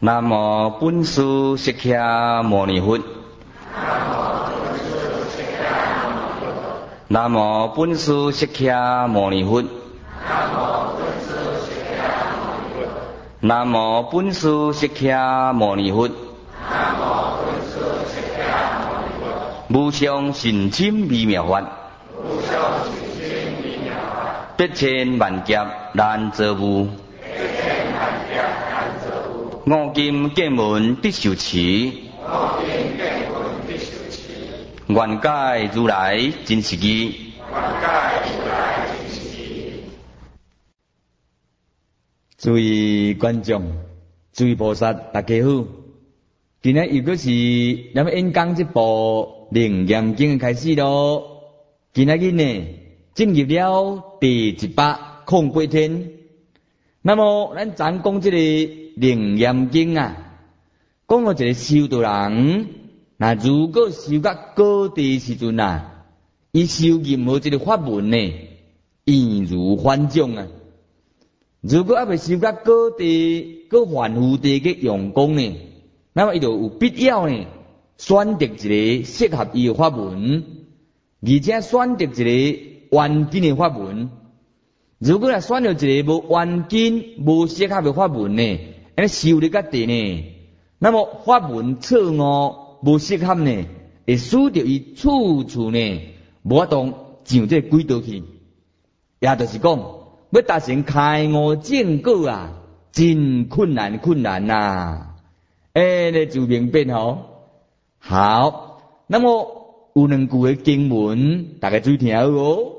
南无本师释迦牟尼佛。南无本师释迦牟尼佛。南无本师释迦牟尼佛。无上甚深微妙法，百千万劫难遭遇。五金见闻必受持，愿解如来真实义。诸位观众，诸位菩萨，大家好。今日又是咱们演讲这部《楞严经》开始咯。今日呢，进入了第108天。那么，咱咱讲这个《楞严经》啊，讲到一个修道人，那如果修到高地时阵啊，伊修任何这个法门呢，易如反掌啊。如果还未修到高地、高凡夫地嘅用功呢，那么伊就有必要呢，选择一个适合伊嘅法门，而且选择一个完整嘅法门。如果若选择一个无完整、无适合嘅法门呢，安尼修理个地呢，那么法门错误、无适合呢，会使得伊处处呢无法度上这个轨道去。也就是讲，要达成开悟正果啊，真困难呐。你就明白吼。好，那么有两句嘅经文，大家注意听哦。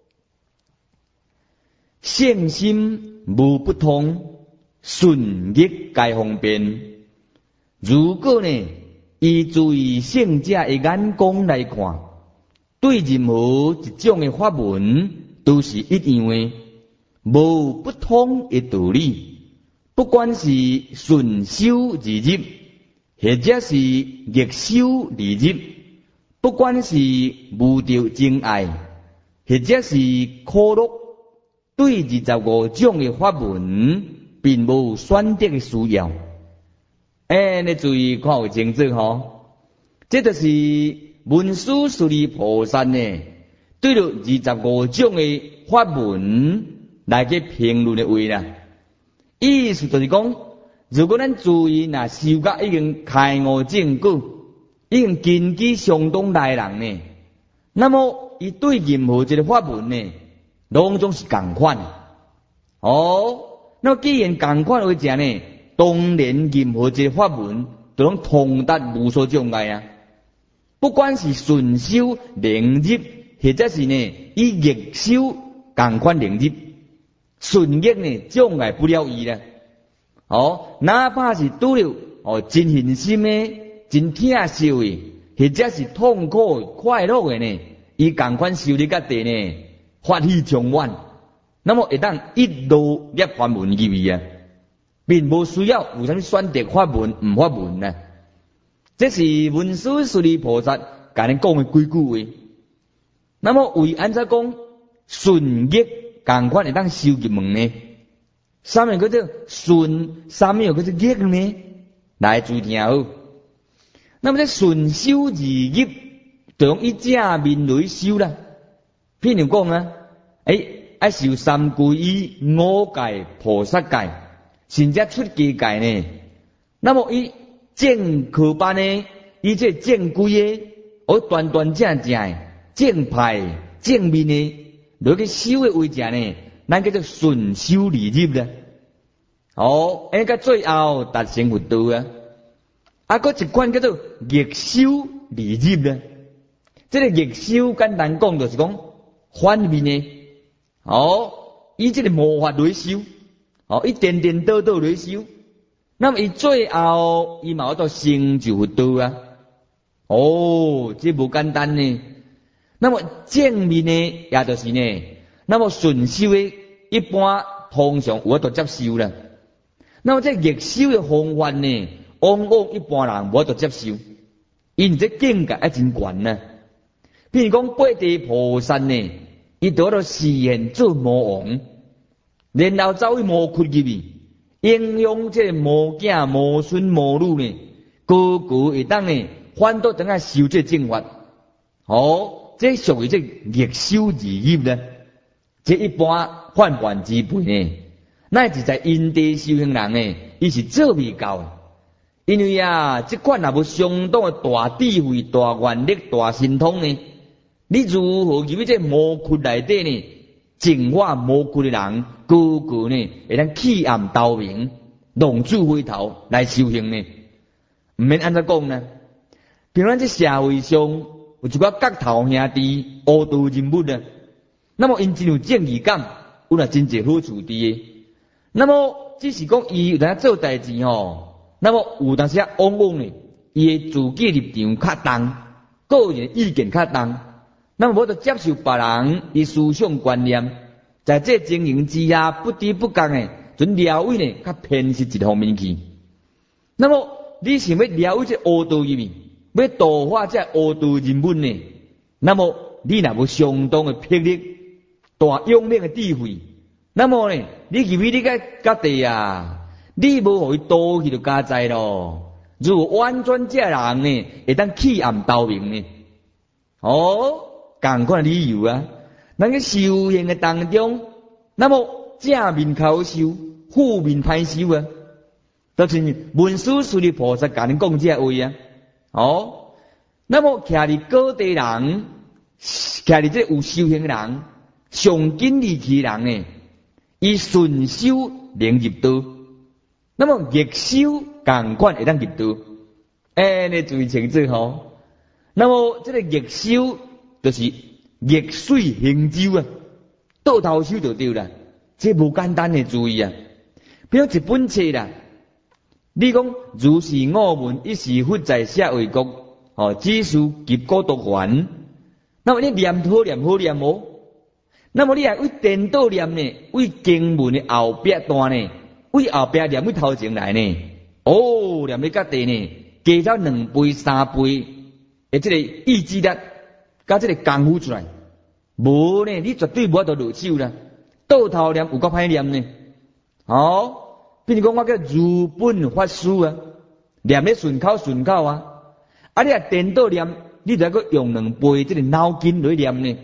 圣心无不通，顺逆皆方便。如果呢，依注意圣者嘅眼光来看，对任何一种嘅法门都是一样嘅，无不通嘅道理。不管是顺修而入，或者是逆修而入，不管是无着真爱，或者是苦乐，对25种嘅法门，并无选择嘅需要。你注意看有清楚吼，这就是文殊师利菩萨呢，对着25种嘅法门来去评论嘅话啦。意思就是讲，如果咱注意那修到已经开悟正果，已经根基相当大人呢，那么伊对任何一个法门呢，拢总是共款。那既然共款为者呢，当然任何一个法门都能通达无所障碍啊。不管是顺修能入，或者是呢以逆修共款能入。顺逆呢，障碍不了伊啦。哪怕是拄了真恨心的、真疼惜的，或者是痛苦的、快乐的呢，伊共款修理个地呢，法喜充满，那么会当一路入法门入去啊，并无需要有啥物选择法门唔法门啊。这是文殊师利菩萨甲咱讲的几句话。那么为安怎讲顺逆？共款会当修入门呢？啥物叫做顺？啥物又叫做逆呢？来注意听好。那么这顺修而入，就用以正面来修啦。譬如讲啊，爱修三皈依、五戒、菩萨戒，甚至出家戒呢。那么伊正科班呢，伊这正规的，端端正正的、正派、正面的。落去修的位置呢，咱叫做顺修而入啦。个最后达成佛道啊。搁一款叫做逆修而入啦。这个逆修简单讲就是讲反面的。以这个魔法来修，一颠颠倒倒来修。那么伊最后伊嘛要到成就佛道啊。这无简单呢。那么正面呢，也就是呢，那么顺修的，一般通常有法度接受啦。那么这逆修的方法呢，往往一般人无法度接受，因这境界真悬呐。譬如讲八地菩萨呢，伊得到示现做魔王，然后走去魔窟入去， 影响这无囝无孙无女呢，个个会当呢，反倒等下受这正法。这属于这逆修而业呢。这一般泛泛之辈呢，乃是在因地修行人呢，伊是做未到的。因为这款若无相当的大智慧、大愿力、大神通呢，你如何入去这魔窟内底呢？净化魔窟的人，个个呢会当弃暗投明，浪子回头来修行呢？唔免安怎讲呢？比如咱这社会上有一寡角头兄弟、恶道人物呢，那么因真有正义感，有若真侪好处伫的。那么只是讲伊有当做代志那么有当时往往呢，伊的自己立场较重，个人意见较重，那么无得接受别人的思想观念，在这经营之下不知不觉呢，准了解呢较偏失一方面去。那么你想要了解这恶道入面，要度化这恶道人物呢？那么你若无相当的魄力、大勇猛的智慧，那么呢，你入去你个家地你无互伊倒去就加在咯。如果完全这人呢，会当弃暗投明呢？同款理由咱个修行的当中，那么正面好修，负面歹修就是文殊师利菩萨甲恁讲这话那么徛伫各地人，徛伫这有修行的人，上紧离去的人呢，伊顺修能入道。那么逆修同款会当入道，你注意清楚那么这个逆修就是逆水行舟倒头修就对了，这无简单的注意比如一本册你讲如是我闻一时佛在舍卫国只是及孤独还，那么你念好念无？那么你还为颠倒念呢？为经文的后壁段呢？为后壁念为头前来呢？念你家地呢？加到2倍3倍，这个意志力加这个功夫出来，无呢？你绝对无法度落手啦。倒头念有够歹念呢？比如讲我叫如本法师念咧顺口你若颠倒念，你就要用2倍这个脑筋来念呢？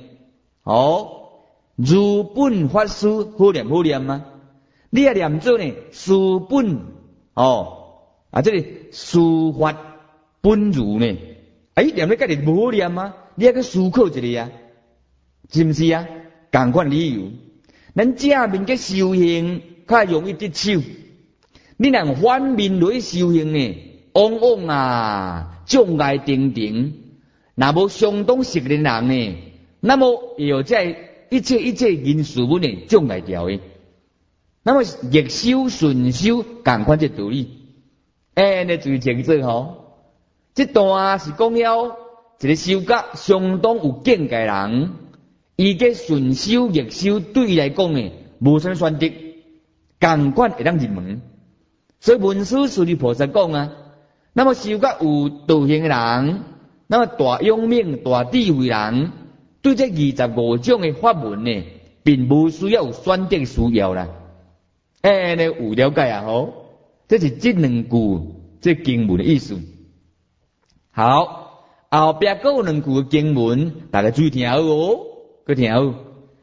如本法师好念你也念做呢，师本这个师法本如呢？念咧家己无好念你还去思考一下是不是同款理由，咱正面嘅修行较容易得手，你若反面来修行呢，往往障碍重重，若无相当熟练人呢，那么有这一切因素本呢障碍掉的。那么逆修顺修同款这道理，你注意清楚这段是讲了一个修觉相当有境界人，伊个顺修逆修对伊来讲呢，无啥选择，同款会当入门。所以文殊师利菩萨讲那么修觉有道行的人，那么大勇猛、大智慧人，对这25种的法门呢，并无需要有选择需要啦。你有了解这是这2句这经文的意思。好，后壁还有2句经文，大家注意听好去听好。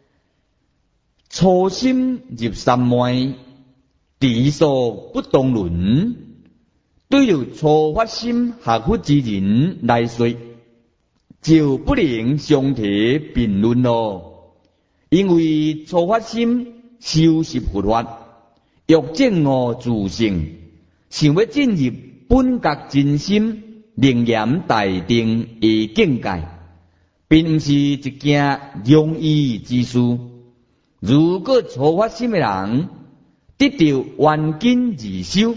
初心入三昧，地所不动轮。对着初发心学佛之人来说，就不能相提并论咯。因为初发心修习佛法，欲证悟自性，想要进入本觉真心灵严大定的境界，并不是一件容易之事。如果初发心的人得到完根而修，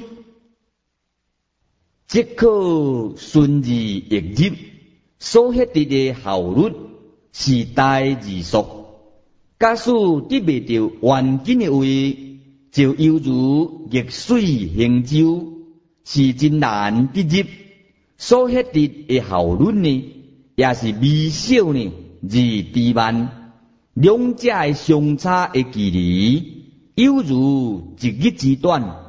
即可顺而易入，所获得的效率是大而速。假使得未到完根的位，就犹如逆水行舟，是真难得入，所获得的效率呢，也是微小呢，而低慢。两者的相差的距离，犹如一日之短，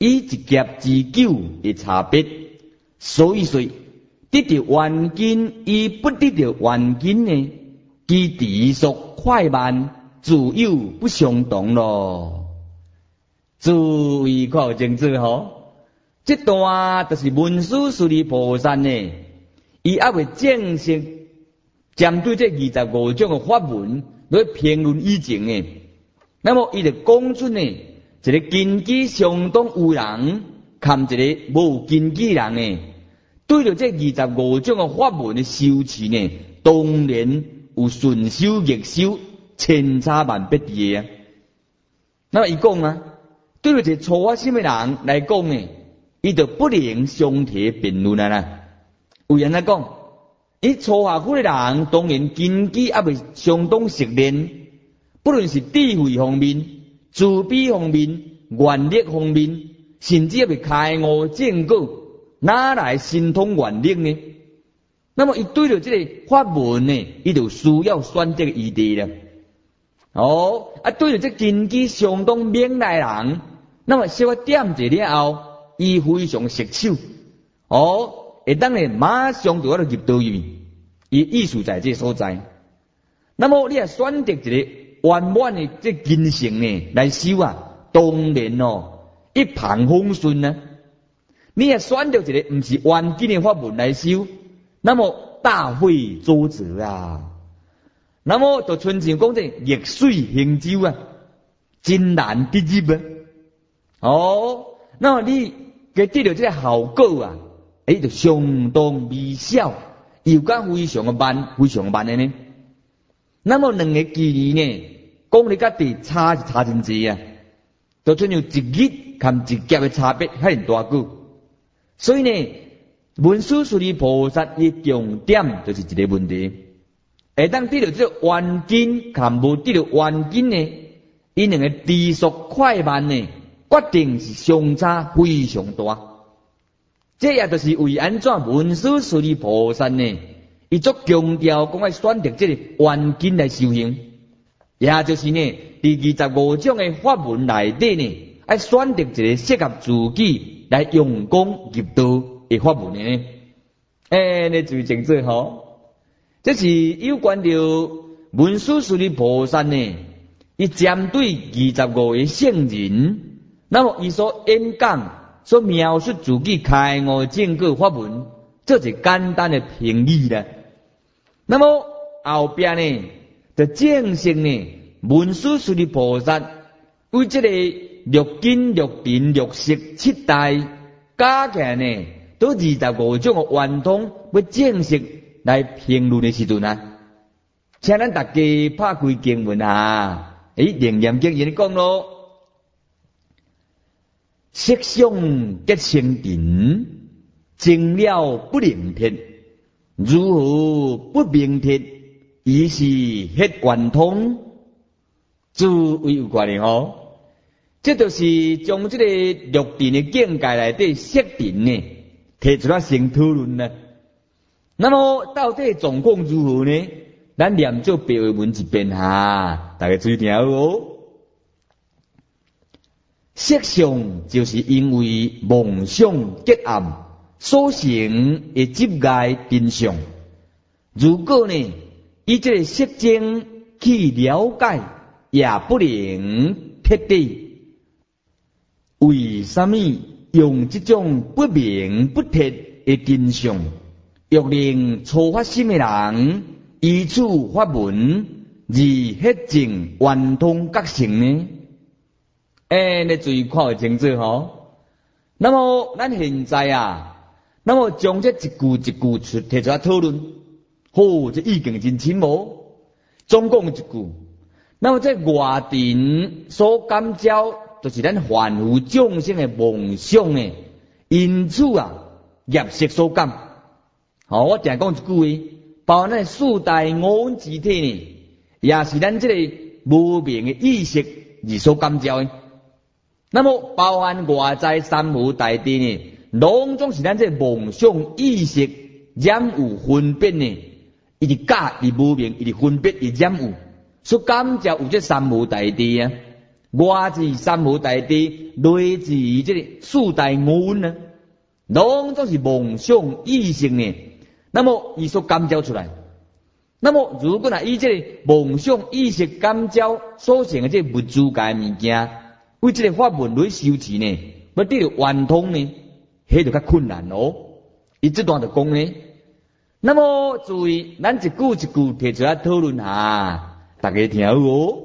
以一劫之久的差别。所以说，得到原根与不得到原根呢，其持续快慢自有不相同咯。诸位看有清楚吼，这段就是文殊师利菩萨呢，伊还未正式针对这25种的法门来评论以前呢，那么伊就讲出呢，一个根基相当有人，含一个无根基人呢，对着这25种的法门的修持呢，当然有顺修逆修，千差万别的啊。那么伊讲啊，对着一个初发心的人来讲呢，伊就不能相提并论啊啦。为安怎讲？伊初下苦的人，当然根基还未相当熟练，不论是智慧方面、慈悲方面、愿力方面，甚至还未开悟正果，哪来神通愿力呢？那么伊对着这个法门呢，伊就需要选择余地了。对着这根基相当明来人，那么稍微点一了后，伊非常熟手，会当然马上就入道义，伊意思在这所在。那么你也选择一个圆满的这根性呢来修啊，当然一帆风顺啊。你也选择一个不是圆根的法门来修，那么大费周折啊。那么就亲像讲这逆水行舟啊，真难得入啊。那么你给得到这个效果啊，就相当微小，又讲非常的慢，非常慢的呢。那么两个距离呢，讲你家己差是差真济啊，就亲像一日和一劫的差别还很大个。所以呢，文殊师利菩萨的重点就是这个问题。当得到这个圆根，和无得到圆根呢，因两个持续快慢呢，决定是相差非常大。这也就是为安怎文殊师利菩萨呢，伊足强调讲要选择这个圆根来修行，也就是呢，第25种的法门内底呢，要选择一个适合自己来用功入道的法门呢。你注意清楚吼。这是有关着文殊师利菩萨呢，伊针对25个圣人，那么伊所演讲、所描述自己开悟正果法门，这是简单的评语啦。那么后边呢，就正式呢，文殊师利菩萨为这个六根、六尘、六识七大加起来呢，都25种的圆通，要正式来评论的时阵啊，请咱大家拍开经文啊，楞严经言讲咯，色相结成尘，证了不灵铁，如何不明铁？伊是迄圆通，诸位有关的哦。这就是将这个六尘的境界内底色尘呢，提出来先讨论呢。那么到底状况如何呢？咱念做白话文一遍哈，大家注意听哦。色相就是因为梦想结暗所成的执碍真相。如果呢，以这个色境去了解，也不能彻底。为什么用这种不明不彻的真相？欲令初发心的人依此法门而迄证圆通觉醒呢？你注意看会清楚吼。那么咱现在啊，那么将这一句一句提出来讨论，这意境真深无？总共一句。那么这外尘所感召，就是咱凡夫众生的梦想呢，因此啊，业识所感。我常讲一句话，包含咱四大五蕴之体呢，也是咱这个无明的意识而所感召的。那么包含外在三无大地呢，拢总是咱这个梦想意识染有分别呢，伊是假，伊无明，伊是分别，伊染有，所感召有这三无大地啊。 外自三河大地，内自这个四大五蕴啊，拢总是梦想意识呢。那么伊所感召出来。那么如果以这个梦想意识感召所成的这物质界物件，为这个法门来修持呢，要得到圆通呢，迄就较困难哦。伊这段就讲呢，那么注意，咱一句一句提出来讨论下，大家听好哦。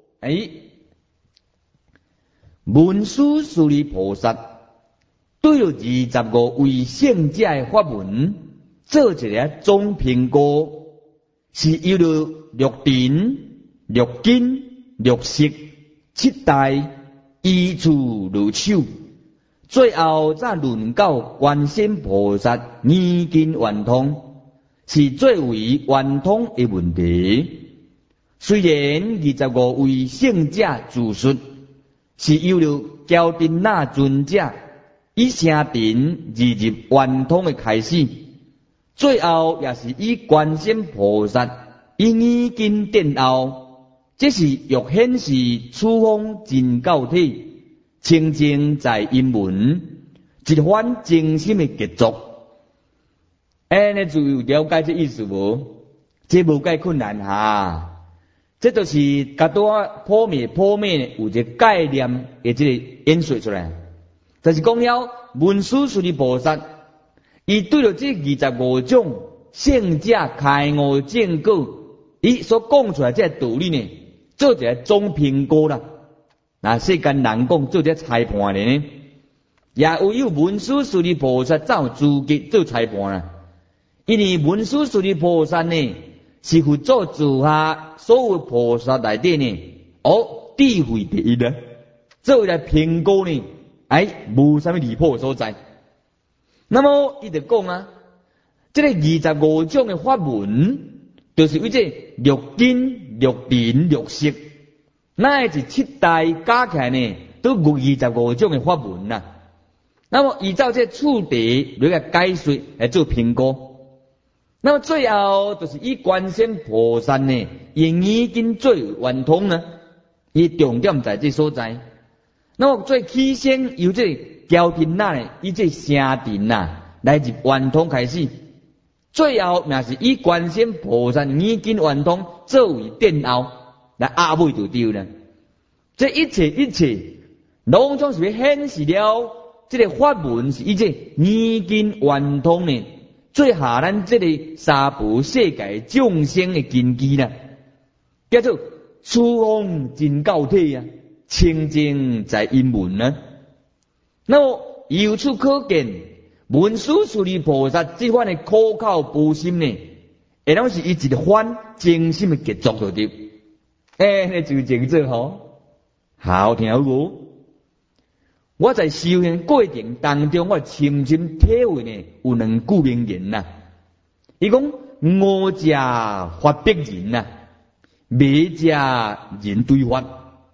文殊师利菩萨对了25位圣者的法门，做一个总评估。是有了六尘、六根、六识、7大依次入手，最后再轮到观世菩萨圆根圆通，是最为圆通的问题。虽然25位圣者自述是有了焦丁那尊者以声尘入圆通的开始。最后也是以观世菩萨以圆根殿后，这是欲显示此方真教体清净在因门，一番精心的杰作。你就了解这意思无？这无介困难哈，这就是较多破灭有一个概念的这个演说出来，就是讲了文殊师利菩萨。伊对了这25种圣者开悟正果，伊所讲出来这道理呢，做一个总评估啦。那世间人讲做一个裁判呢，也唯有文殊师利菩萨才有资格做裁判啦。因为文殊师利菩萨呢，是辅助之下所有菩萨内底呢，智慧第一啦。作为来评估呢，无啥物离谱所在。那么伊就讲啊，这个25种的法门，就是为这六根、六尘、六识，那是7大加起来呢，都有25种的法门呐。那么依照这次第来个解说来做评估。那么最后就是以观世菩萨呢，以圆根最圆通呢，伊重点在这所在。那么最起先由这焦丁那呢，以这声尘来自圆通开始，最后也是以观世菩萨圆根圆通作为殿后，来压尾就对了。这一切，拢总是要显示了这个法门是以这圆根圆通呢，最下咱这个三宝世界众生的根基啦，叫做此方真教体啊，清净在因门啊。那么由此可见，文殊师利菩萨这番的苦口婆心呢，会拢是伊一番精心的杰作就对。那就这个吼，好听无？我在修行过程当中，我深深体会呢，有两句名言呐。伊讲我者法逼人呐，迷者人对法。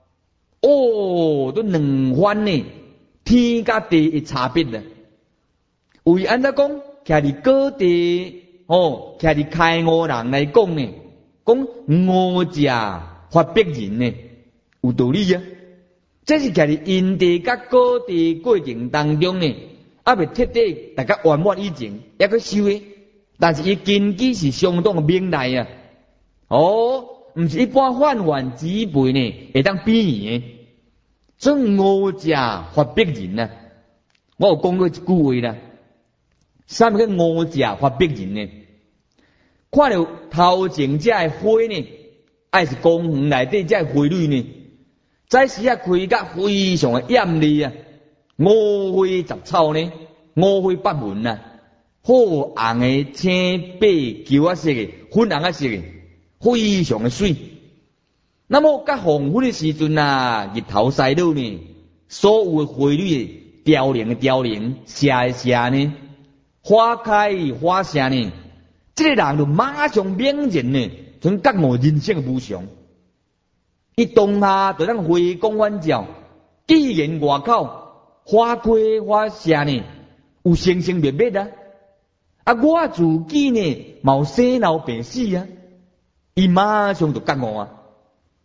都两番呢。天甲地的差别呢？为安怎讲？徛伫各地徛伫开悟人来讲呢，讲我者法逼人呢，有道理啊。这是徛伫因地甲各地过程当中呢，未彻底大家圆满以前，还去修的，但是伊根基是相当明来啊。毋是一般泛泛之辈呢，会当比拟的。所以我者法逼人啊，我有讲过一句话啦。啥物叫我者法逼人呢？看到头前这的花呢，还是公园内底这花蕊呢？在时啊开甲非常的艳丽啊，五花杂草呢，五花八门啊，好红的、青白、橘啊色的、粉红啊色的，非常的水。那么，甲黄昏的时阵啊，日头西落呢，所有的花蕊凋零，谢呢，花开花谢呢，这个人就马上明认呢，从觉悟人生的无常。伊当下就咱回光返照，既然外口花开花谢呢，有生生灭灭啊，我自己呢，冇生老病死啊，伊马上就觉悟啊。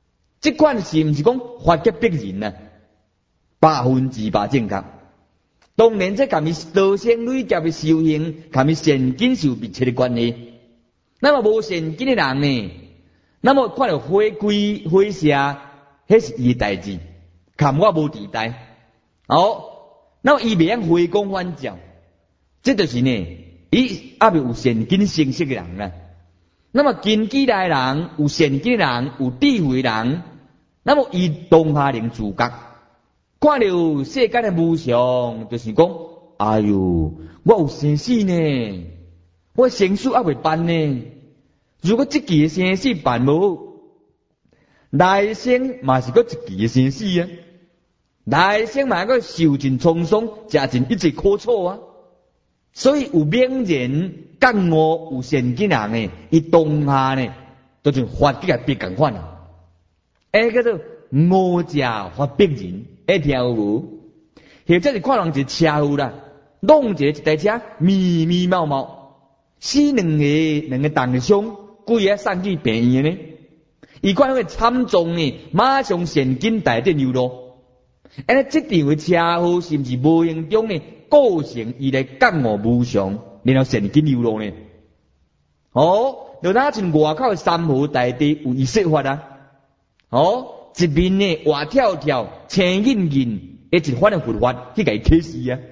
这款是毋是讲法格逼人啊？100%正确。当然，这甲伊道生累劫的修行，甲伊善根是有密切的关系。那么无善根的人呢？那么看到火龟、火蛇，迄是伊的代志，看我无地带。那么伊袂晓回光返照，这就是呢，伊还未有善根成熟的人啦。那么根基来人，有善根的人，有智慧的人，那么伊当下能自觉。看到世间的无常，就是讲，哎哟，我有生死呢，我生死还未办呢。如果这期的生死办无，来生嘛是个一期的生死啊，来生嘛个受尽沧桑，吃尽一切苦楚啊。所以有名人觉悟有善根人呢，伊当下呢，都像法界别共款啊。叫做悟者法逼人。听有无？或者是看人一车祸啦，弄一台车密密茂茂，死两个重伤，规个送去病院呢。伊看那个惨重呢，马上神经大电流咯。这场的车祸是毋是无形中呢构成伊来觉悟无常，然后神经流露呢？就哪像外口的山河大地有伊说法啊？一面呢活跳跳、青印印，一番的佛法去给启示啊！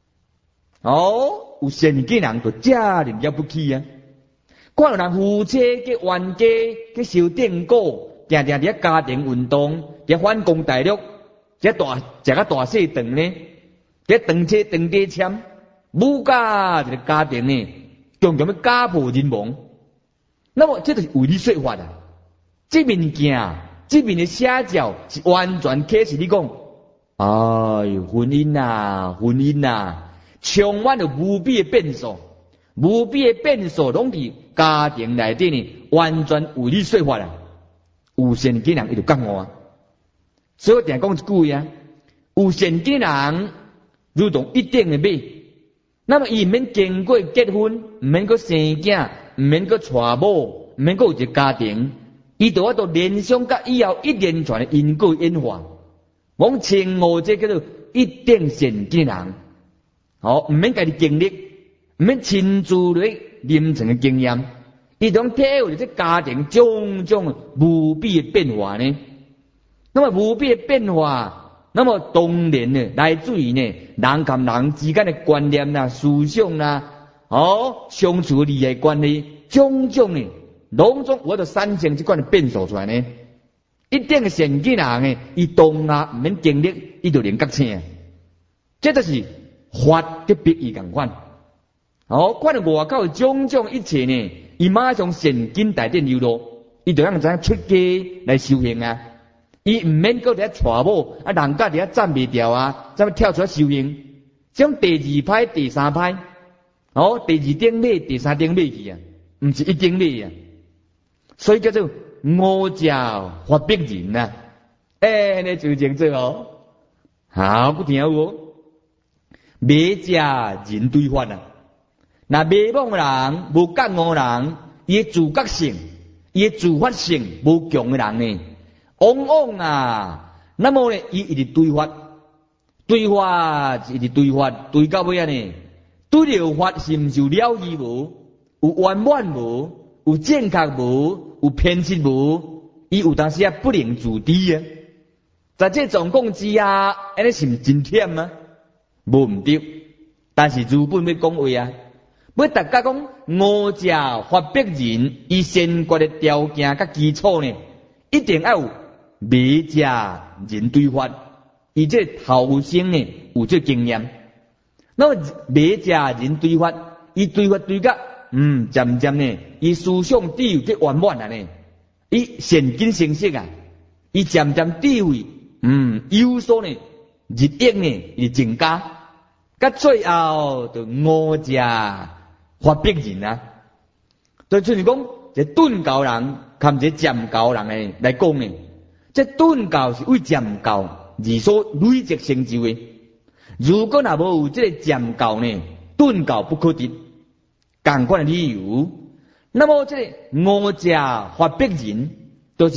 有善根人就这念了不起啊！看到人夫妻去冤家去修定果，定定伫家庭运动，伫反攻大陆，食个大细肠呢，伫长车长地签，母家一个家庭呢，强强要家破人亡。那么这就是为你说法啊！这面镜。这边的写照是完全启示你讲，哎哟，婚姻啊，充满了无比的变数，拢伫家庭内底呢，完全为你说法啦。有善根人伊就觉悟啊，所以我定讲一句啊，有善根人如同一定的马，那么伊毋免经过结婚，毋免个生囝，毋免个娶某，毋免个有一个家庭。伊就都联想甲以后一连串的因果演化，我称呼这叫做一定善根人。毋免家己经历，毋免亲自来临床的经验，伊种体会这家庭种种无比的变化呢。那么无比的变化，那么当然呢，来自于呢人甲人之间的观念啦、思想啦，相处利害关系，种种呢。拢总我就产生这款的变数出来呢，一定的善根人呢，伊当下毋免经历，伊就能觉醒。这就是法的逼伊共款。看到外口种种一切呢，伊马上善根大电流露，伊就让咱出家来修行啊。伊毋免搁伫遐娶某，人家伫遐站袂掉啊，怎么跳出来修行？种第二派、第三派，第二顶尾、第三顶尾去啊，毋是一顶尾啊。所以叫做悟者法逼人啊！你就清楚哦。好，不听有迷者人对法啊。那迷惘人、无觉悟人，伊自觉性、伊自发性无强的人呢，往往啊，那么呢，伊一直对法，一直对法，对到尾啊呢，对了法是毋是有了义无？有圆满无？有正确无？有偏执无？伊有当时啊不能自知啊。在这状况之下，安尼是毋真忝啊？无毋对，但是如本要讲话啊，要大家讲悟者法逼人，伊先决的条件甲基础呢，一定要有迷者人对法，伊这头先呢有这经验。那么迷者人对法，伊对法对甲渐渐呢，伊思想智慧去圆满啊呢，伊善根成熟啊，伊渐渐智慧有所呢日益呢伊增加，甲最后就悟者法逼人啊。就像是讲，这顿教人含这渐教人呢来讲呢，这顿教是为渐教而所累积成就的。如果若无有这个渐教呢，顿教不可得。同款的理由，那么这个悟者法逼人，就是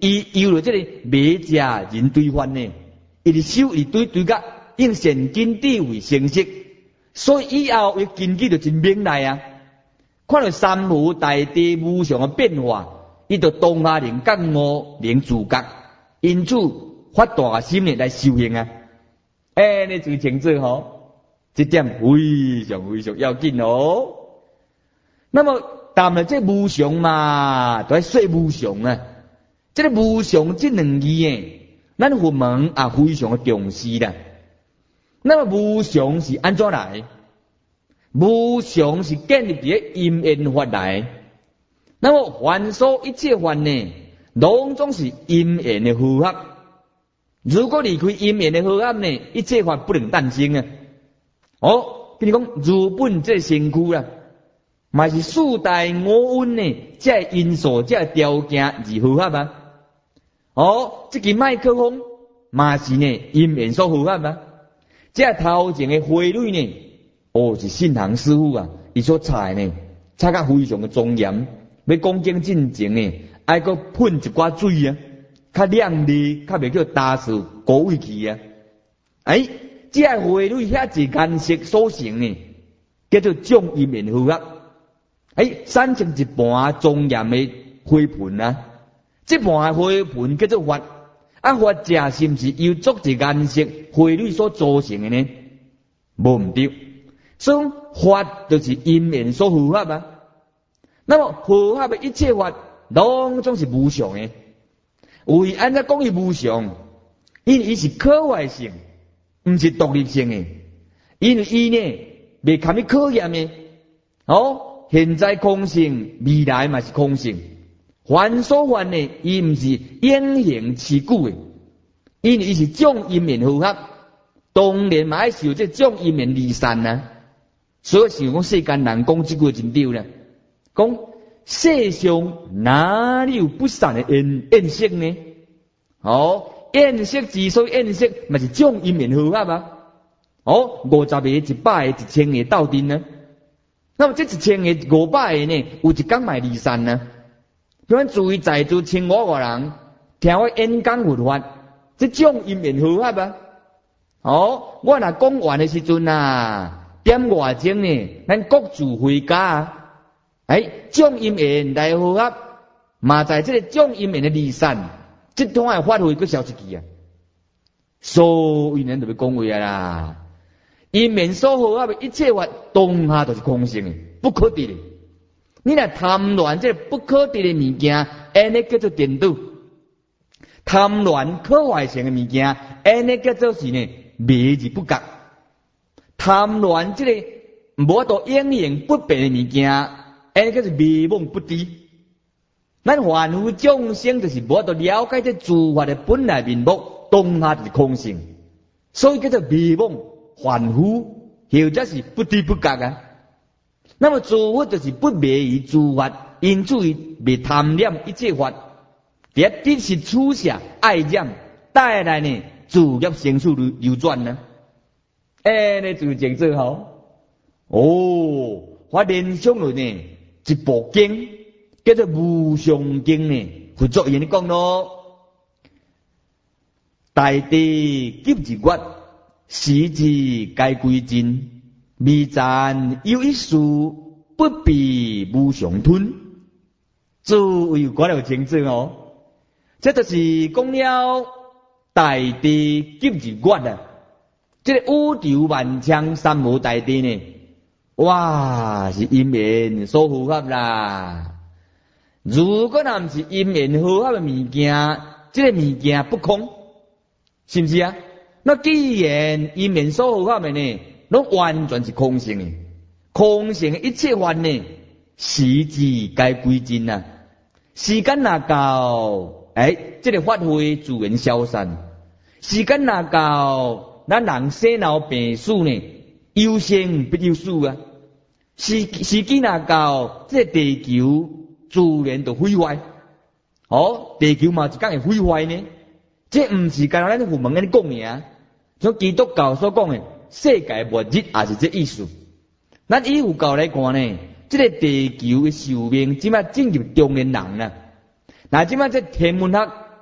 伊有了这个买家人对犯呢，伊的手伊对甲用现金地为成色，所以以后伊经济就真明来啊。看到三湖大地无常的变化，伊就当下能觉悟能自觉，因此发大心呢来修行啊。你就清楚吼，这点非常非常要紧哦。那么谈了这无常嘛，都要说无常啊。这个无常这两字诶，咱佛门也非常的重视啦。那么无常是安怎来？无常是建立伫因缘法来。那么凡所一切法呢，拢总是因缘的和合。如果离开因缘的和合呢，一切法不能诞生啊。比如讲日本这身躯啦，嘛是四大五蕴呢，这因素这条件而和合啊。这个麦克风嘛是呢因缘所和合啊。这头前的花蕊呢，是信行师傅啊，伊所采呢，采甲非常的庄严。要讲经进前呢，爱搁喷一寡水啊，较亮丽，较袂叫打死古味去啊。这花蕊遐一颜色所成呢，叫做种因缘和合。产生一盘庄严的花盆啊，这盘花盆叫做法。法者是毋是由足一颜色花蕊所组成的呢？无毋对，所以法就是因缘所和合啊。那么和合的一切法，拢总是无常的。为安怎讲伊无常？因为伊是可坏性，毋是独立性的。因为伊呢，未堪去考验的。现在空性，未来嘛是空性。凡所犯呢，伊毋是永恒持久的，因为伊是种因缘和合，当然嘛爱受这种因缘离散啊。所以想讲世间人讲这句真对啦，讲世上哪里有不散的缘色呢？缘色之所以缘色，嘛是种因缘和合啊。50个、100个、1000个斗阵呢？那么这1000个、500个呢，有一天嘛离散呢？比如注意在座1500个人听我演讲佛法，这种因缘和合啊。我若讲完的时阵啊，点外钟呢，咱各自回家啊。种因缘来和合，嘛在这个种因缘的离散，这种的发挥佫消失去啊。所以咱就要讲话啦。因缘所和合的一切法，当下都是空性的，不可得的。你若贪恋这不可得的物件，安尼叫做颠倒；贪恋可坏性的物件，安尼叫做是呢迷而不觉。贪恋这个无到应用不变的物件，安尼叫做迷惘不知。咱凡夫众生就是无到了解这诸法的本来面目，当下就是空性，所以叫做迷惘凡夫，或者是不知不觉啊。那么诸法就是不迷于诸法，因此未贪恋一切法，第一是处下爱染带来呢诸业生死流转呢。你就讲最好。我联想了呢一部经叫做《无常经》呢，佛作言讲咯，大地急日月，时至该归尽。未赞有一事，不必无常吞。诸位有了清楚这就是讲了大地急日月啊！这个宇宙万象三无大地呢，哇，是因缘所和合啦。如果若毋是因缘和合的物件，这个物件不空，是不是啊？那既然因缘所和合的呢，拢完全是空性的，空性的一切法呢，时至该归尽啊。时间若到，这个发挥自然消散。时间若到，咱人生老病死呢，有生必有死啊。时机若到，这个地球自然就毁坏。地球嘛，一天会毁坏呢。这毋是干咱佛门安尼讲尔，像基督教所讲的世界末日也是这意思。咱以佛教来看呢，这个地球的寿命即摆进入中年人啦。那即摆这天文学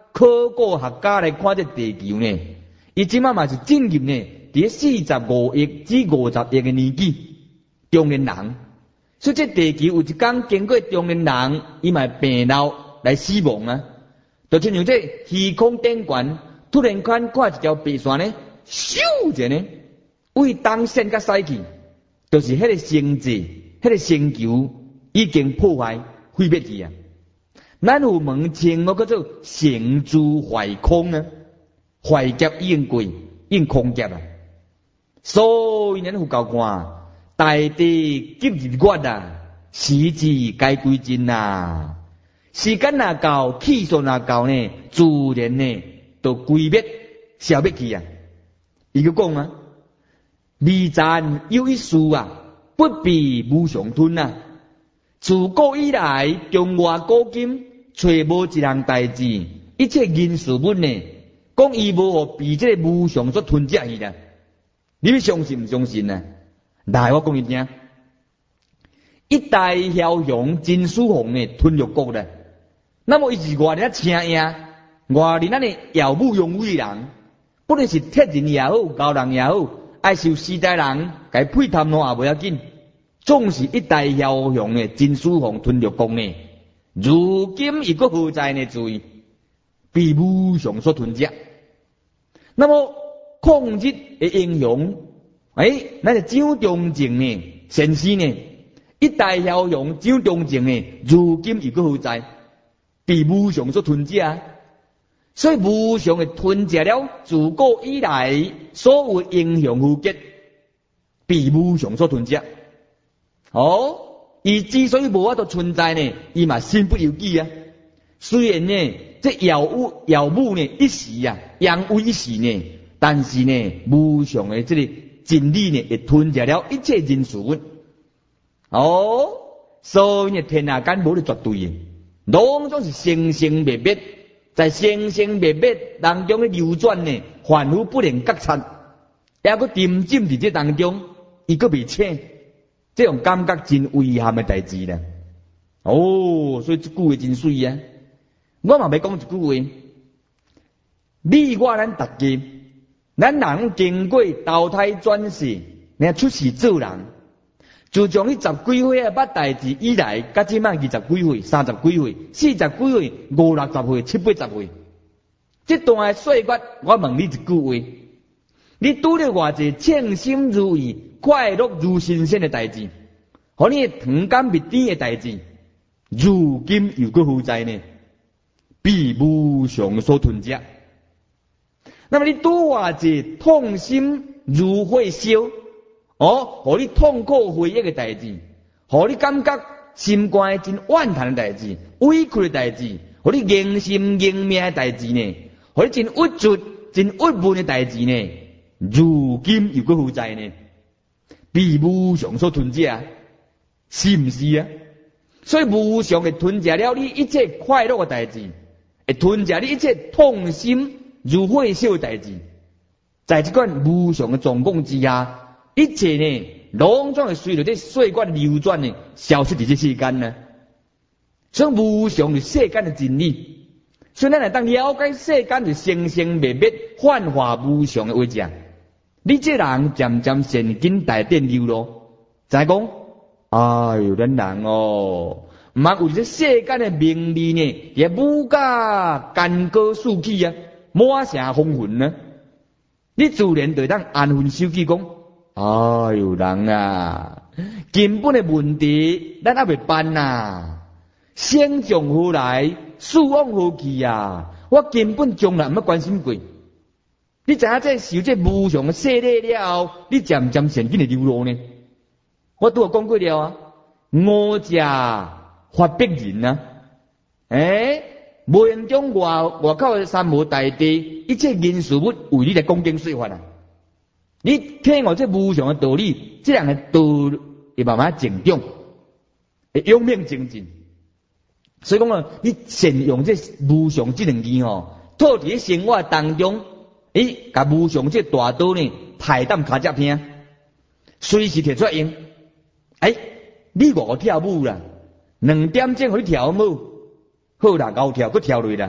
考古学家来看这地球呢，伊即马嘛是进入呢，伫45亿至50亿嘅年纪，中年人。所以这地球有一天经过中年人，伊嘛病老来死亡啊。就亲像这虚空电管，突然间看一条白线呢，咻一下呢，为东线甲西去，就是迄个星际、迄个星球已经破坏毁灭去啊。咱有门称叫做星珠坏空啊，坏劫已经过，已经空劫啊。所以咱有够看。大地急日月啊，时至该归尽呐。时间若到，气数若到呢，自然呢就毁灭消灭去啊。伊就讲啊，未战有一事啊，不必无常吞啊。自古以来，中外古今，找无一项代志，一切人事物呢，讲伊无互被这个无常所吞噬去啦。你要相信唔相信呢？来，我讲你听，一代枭雄金属红呢吞入国咧，那么伊是外人请呀，外人咱的耀武勇威人，不论是铁人也好，高人也好，爱受时代人该配谈喏也不要紧，总是一代枭雄的金属红吞入国呢。如今伊个何在呢？罪被无常所吞噬，那么抗日的英雄。咱是蒋中正呢，先生呢，一代枭雄蒋中正呢，如今伊个何在？被无常所吞噬啊！所以无常的吞噬了自古以来所有英雄豪杰，被无常所吞噬。伊之所以无法度存在呢，伊嘛身不由己啊。虽然呢，这耀武呢一时啊，扬威一时呢，但是呢，无常的这个。真理呢，会吞噬了一切人事物。所以呢，天下间无咧绝对的，拢总是生生灭灭，在生生灭灭当中的流转呢，凡夫不能觉察，也个沉浸伫这当中，伊个未醒，这种感觉真危险的代志啦。所以这句话真水啊！我嘛要讲一句话，你我咱大家。咱人经过投胎转世，你出世做人，自从你10几岁啊捌代志以来，到即满20几岁、30几岁、40几岁、50、60岁、70、80岁，这段岁月，我问你一句话：你拄着偌济称心如意、快乐如新鲜的代志，和你肠肝蜜甜的代志，如今又个何在呢？被无常所吞噬。那么你拄偌济痛心如火烧，互你痛苦回忆的代志，互你感觉心肝真怨叹的代志，委屈的代志，互你硬心硬命的代志呢，互你真郁卒、真郁闷的代志呢，如今又个何在呢？被无常所吞噬啊，是毋是啊？所以无常会吞噬了你一切快乐的代志，会吞噬你一切痛心如火烧的代志，在这款无常的状况之下，一切呢，拢总会随着这岁月流转呢，消失伫这世间呢。所以无常是世间的真理，所以咱来当了解世间是生生灭灭、幻化无常的话者，你这人渐渐神经大电流咯，知讲？咱人毋茫有这世间的名利呢，也武甲干戈竖起啊！满城风云呢，你自然就当安分守己讲，人啊，根本的问题咱还未办呐，生从何来，死往何去啊？我根本从来毋捌关心过。你知影这受这无常的洗礼了后，你渐渐神经的流露呢？我拄有讲过了啊，五者发逼人啊，无形中外口的山河大地，一切人事物为你来讲经说法啊！你听我这无常的道理，这样的道会慢慢成长，会永命精进。所以讲你善用这无常这两字套伫生活当中，甲无常这大刀呢，抬担卡只听，随时摕出来用。你我跳舞啦，2点钟互你跳舞。好啦，高跳，佫跳落啦。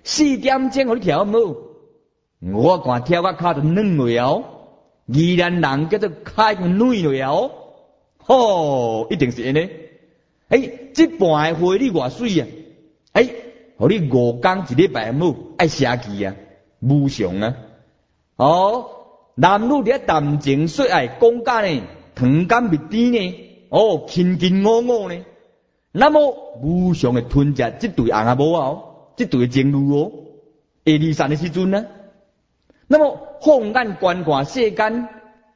4点钟互你跳舞，我看跳到骹就软落哦。宜兰人叫做脚软落哦，吼，一定是安尼。这半个会你偌水啊！互你5天1礼拜舞，爱写气啊，无常啊。男女伫谈情说爱，讲甲呢，糖甘蜜甜呢，亲亲我我呢。那么无常的吞食这对翁仔某啊，这对情侣哦，下离散的时阵呢，那么放眼观看世间，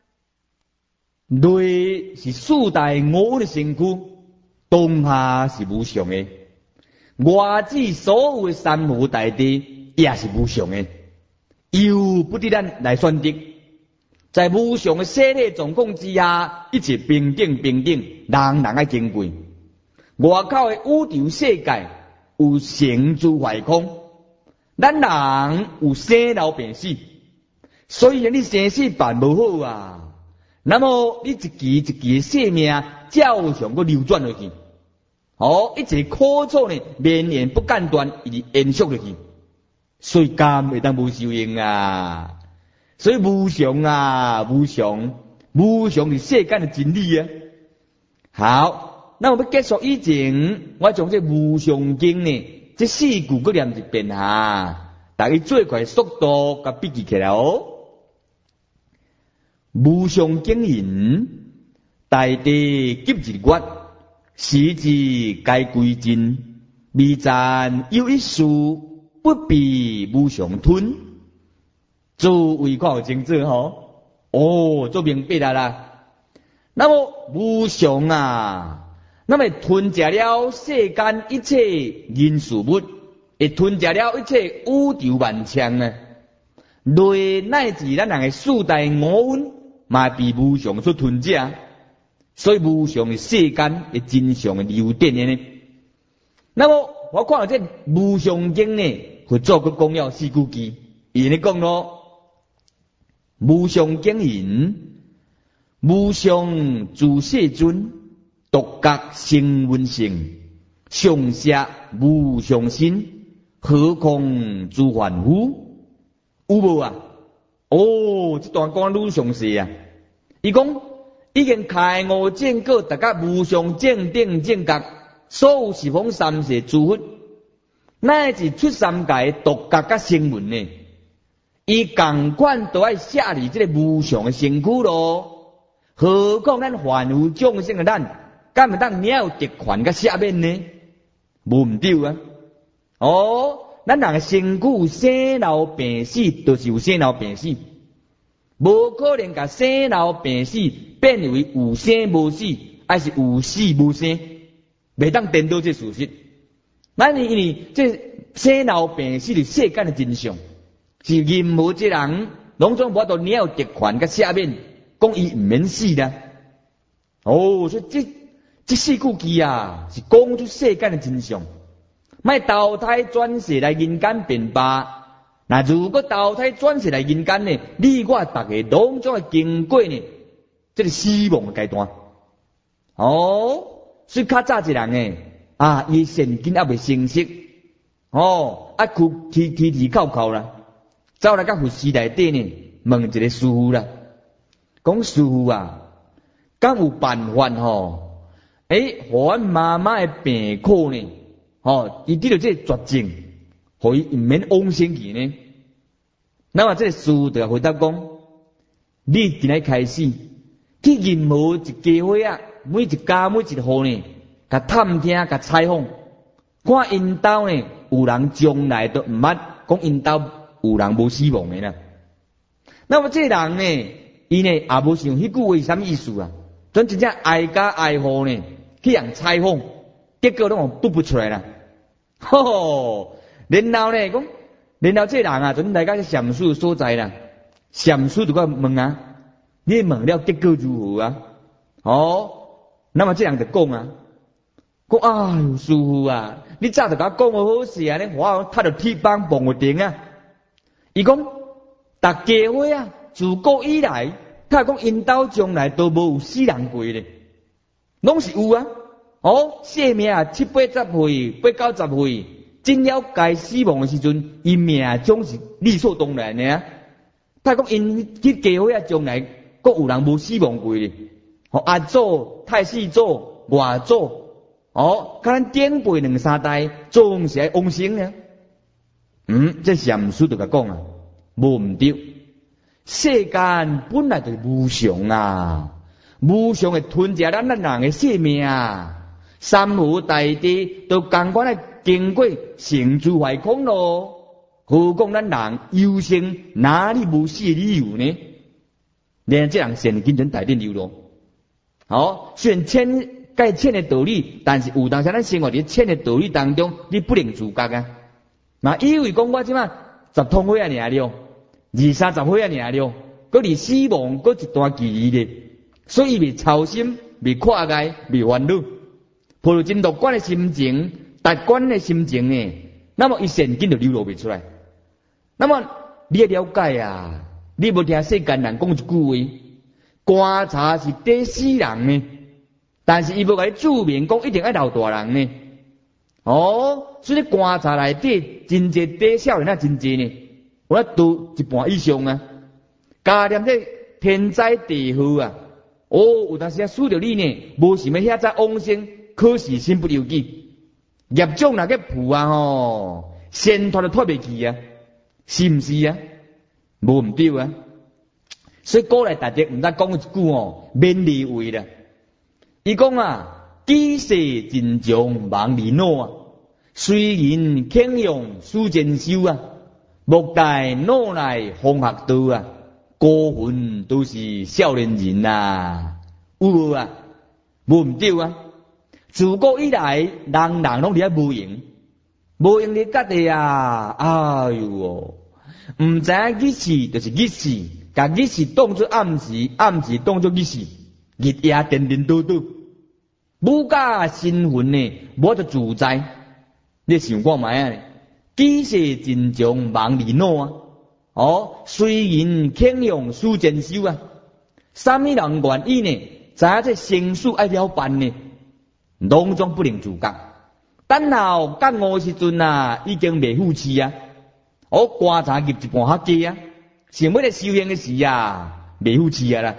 内是4大5的身躯，当下是无常的；外指所有的山河大地也是无常的，由不得咱来选择。在无常的生理状况之下，一切平等，人爱经过。外口的宇宙世界有成住坏空，咱人有生老病死，所以你生死办不好啊。那么你一期一期的生命照常个流转落去，一切苦楚呢绵延不间断，一直延续落去，所以甘会当无受用啊。所以无常啊，无常是世间的真理啊。好，那我们结束以前，我将这无常经呢，这4句搁念一遍哈，大家最快速度甲笔记起来哦。无常经营，大地急日月，时至该归尽。未赞有一事，不必无常吞。诸位看有清楚吼？做明白啦。那么无常啊，那么吞食了世间一切人事物，会吞食了一切宇宙万象啊。内乃至咱人的4大5蕴，嘛被无常所吞食，所以无常是世间的真相的流转的呢。那么我看到这无常经呢，会做个讲了4句句，伊咧讲咯。无常经营，无常自世尊，独觉成闻性，上下无常心，何况诸凡夫？有无啊？这段讲愈详细啊！伊讲已经开悟正果，大家无常正定正觉，所有十方三世诸佛，乃至出三界独觉甲声闻呢。伊共款都爱写离这个无常的身躯咯，何况咱凡夫众生的咱，敢会当了得权甲赦免呢？无毋对啊！咱人的身躯生老病死，就是有生老病死，无可能甲生老病死变为有生无死，还是有死无生，袂当颠倒这事实。咱因为这生老病死是世间的真相。是任何一人拢总无法度了得权甲赦免，讲伊毋免死啦。所以这4句句啊，是讲出世间的真相。莫投胎转世来人间变罢。那如果投胎转世来人间呢，你我大家拢总会经过呢，这个死亡的阶段。所以较早一人呢，伊神经还未成熟，提靠啦。走来到佛寺内底呢，问一个师父啦，讲师父啊，敢有办法互阮妈妈的病苦呢？伊得到这个绝症，互伊毋免往生去呢？那么这个师父就回答讲：你今日开始去任何一家伙啊，每一家每一户呢，甲探听甲采访，看因兜呢有人将来都毋捌讲因兜。有人无死亡的啦，那么这人呢，伊呢也无想迄句话是啥意思啊？真正挨家挨户呢去人采访，结果拢拄不出来啦。然后呢讲，然后这人啊，阵来到这禅师所在啦，禅师就甲问啊，你问了结果如何啊？那么这人就讲啊，讲师父啊，你早就甲我讲好势啊，你我踢到铁板碰个顶啊！伊讲，大家伙啊，自古以来，他讲因兜将来都无有死人过咧，拢是有啊。生命啊，7、80岁、80、90岁， 真要该死亡的时阵，伊命总是理所当然的啊。他讲因去家伙啊，将来阁有人无死亡过咧。阿祖、太师祖、外祖，甲咱顶辈两三代总是爱往生呢。这禅师就甲讲啊，无毋对。世间本来就是无常啊，无常会吞食咱人的性命啊。三湖大地都共款来经过成住坏空咯，何况咱人有生哪里无死的理由呢？连这人现今真大点流咯。虽然浅该浅的道理，但是有当时咱生活伫浅的道理当中，你不能自觉啊。那以为讲我即马10通岁啊尔了，20-30岁啊尔了，佮离死亡佮一段距离咧，所以未操心、未看碍、未烦恼。抱着真乐观的心情、达观的心情呢，那么伊现今就流露袂出来。那么你要了解啊，你无听世间人讲一句话，观察是第死人呢，但是伊无甲你注明讲一定爱留大人呢。所以观察内底真济第少年啊，真济呢，我拄一半以上啊。加念这天灾地祸啊，有当时啊输着你呢，无想要遐早往生。可是身不由己，业障那个负啊先脱都脱袂去啊，是毋是啊？无毋对啊。所以古来大家毋知讲一句勉励话啦。伊讲啊，几世真情望离恼啊，虽然倾向书前修啊，莫待脑内风学道啊，孤魂都是少年人啊，有无啊？无毋对啊。自古以来，人拢伫遐无用，无用你家己啊！哎呦，毋知影几时就是几时，甲几时当作暗时，暗时当作几时，日夜颠颠倒倒，武家身份呢，无得自在。你想看卖啊？几世真情望离恼啊！虽然倾向书前修啊，啥物人愿意呢？知影这生死爱了办呢？拢总不能自觉，等候觉悟时阵啊，已经未付气啊！观察入一半较低啊，想要来修行的时啊，未付气啊啦！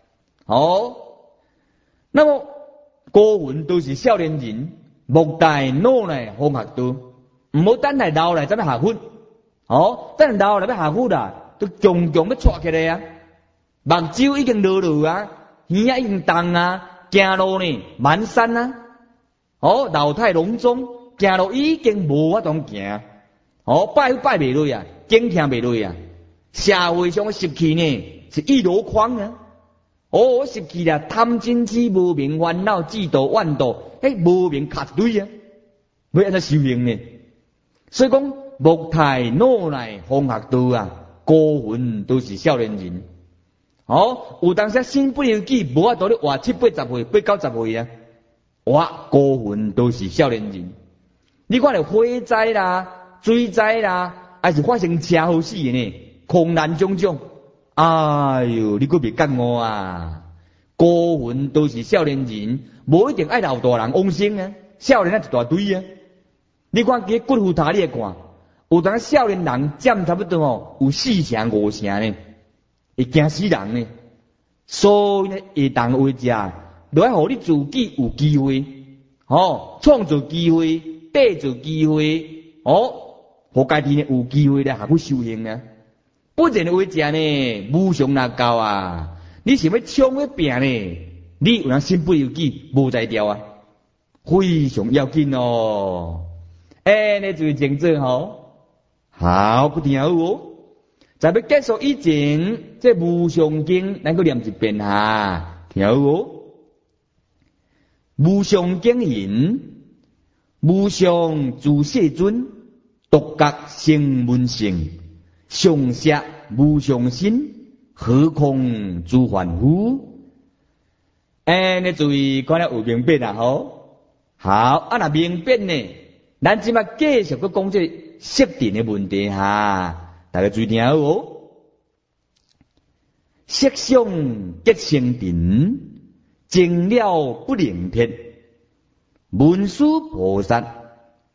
那么孤魂都是少年人，莫待脑内风学道，毋好等来老来怎么下佛？等老来要下佛啦，都强强要撮起来啊！目睭已经落落啊，耳仔已经动啊，行路呢蹒跚啊！老态龙钟，行路已经无法通行，拜袂落啊，敬听袂落啊。社会上的习气呢，是一箩筐啊。习气啦，贪嗔痴无明烦恼嫉妒怨妒，无明卡一堆啊，要安怎修行呢？所以讲，莫待脑内风学道啊，孤魂都是少年人。有当时身不由己，无法度咧活7-80岁、8-90岁啊。孤魂都是少年人，你看到火灾啦、水灾啦，还是发生车祸死的呢？空难种种，哎呦，你佫未觉悟啊！孤魂都是少年人，无一定爱留大人往生啊，少年啊一大堆啊。你看这骨灰塔，你会看，有当少年人占差不多有4成5成呢，会惊死人呢。所以呢，会当为食。就要互你自己有机会，创造机会，缔造机会，互家己呢有机会来下去修行啊！不然为食呢，无常难教啊！你想要冲要拼呢，你有人身不由己，无才调啊，非常要紧哦。你就是静坐好，不听好在要结束以前，这无常经，咱个念一遍哈，听好无常经言，无常自世尊，独觉成闻性，上摄无常心，何况诸凡夫？你注意看了有明白啊？好，若明白呢，咱即马继续去讲这设定的问题哈，大家注意听好色相结成定。证了不灵贴，文殊菩萨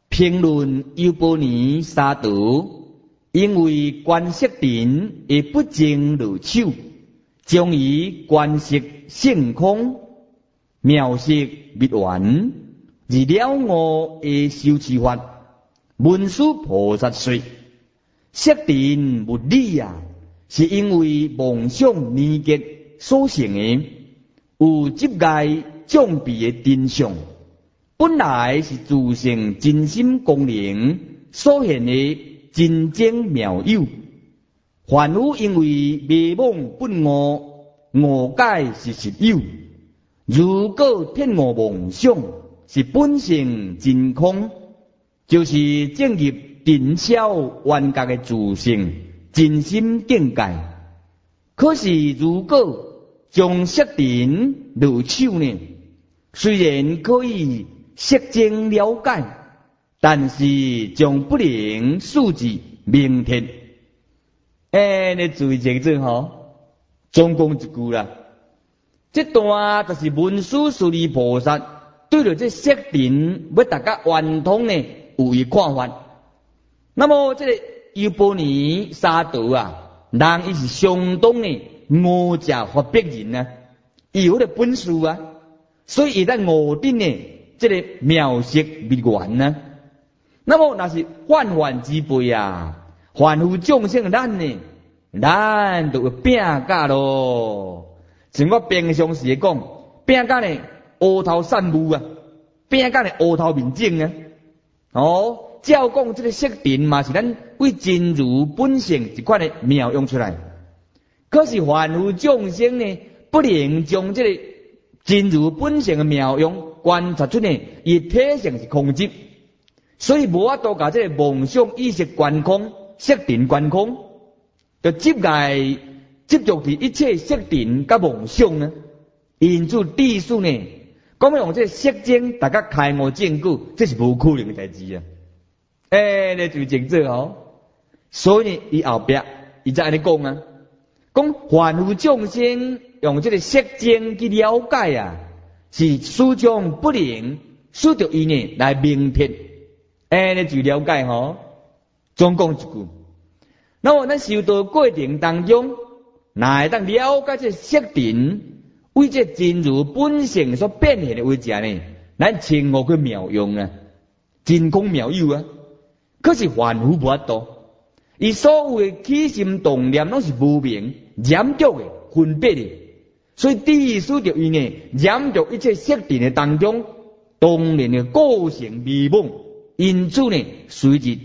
评论优波尼沙道，因为观色尘而不正如手，将以观色性空，妙色密圆，而了我而修持法。文殊菩萨说：色尘无理啊，是因为妄想粘结所成的，有执界障蔽的真相。本来是自性真心功能所现的真正妙有，凡夫因为迷惘不悟，误解是实有。如果天我妄想是本性真空，就是正入定消圆觉的自性真心境界。可是如果将色尘入手呢，虽然可以色精了解，但是将不能数字明帖。你注意这个吼，总共一句啦。这段就是文殊师利菩萨对着这色尘要大家圆通呢，有伊看法。那么这个优波尼沙道啊，人伊是相当的悟者或别人啊，伊有了本事啊，所以伊在悟定呢。这个妙色密圆呢，那么那是泛泛之辈啊，凡夫众生咱呢，咱就会拼甲咯。像我平常时讲，拼甲呢乌头散雾啊，拼甲呢乌头面镜啊。照讲这个色尘嘛是咱为真如本性一款的妙用出来，可是凡夫众生呢，不能将这个真如本性的妙用观察出呢，伊体性是空寂，所以无法度把这个妄想意识观空，色尘观空，就执界执着伫一切色尘甲妄想呢。因此地数呢，讲要用这个色精大家开悟证据，这是无可能的代志啊！你就正做哦。所以呢，伊后壁伊才安尼讲啊，讲凡夫众生用这个色精去了解啊。是始终不能使着伊呢来明帖，你就了解吼。总讲一句，那么咱修道过程当中，哪会当了解这色尘为这真如本性所变现的为者呢？咱称呼佢妙用啊，真空妙有啊。可是凡夫无法度，伊所有的起心动念拢是无明、染着的、分别的。所以地使着伊呢，染着一切色尘的当中，当然的构成迷惘，因此呢，随之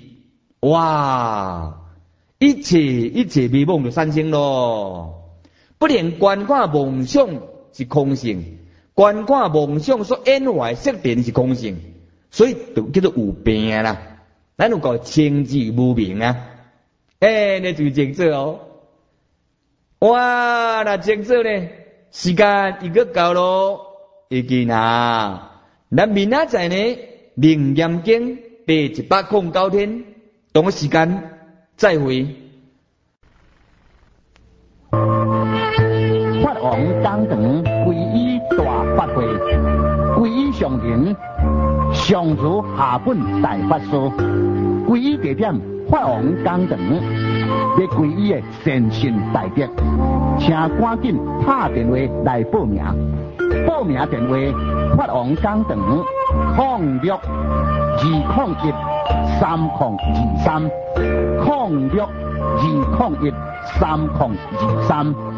一切迷惘就产生咯。不能观看妄想是空性，观看妄想所演化的色尘是空性，所以就叫做有病啦。咱有个称之无明啊，你就正做哦。那正做呢？时间已经到咯，已经啊！咱明仔载呢，楞严经第109天，同个时间再会。 法王讲堂皈依大法会，皈依上人上如下本大法师，皈依地点法王讲堂，要皈依的善信大德。请赶紧打电话来报名，报名电话：法王讲堂06-201-3023，06-201-3023。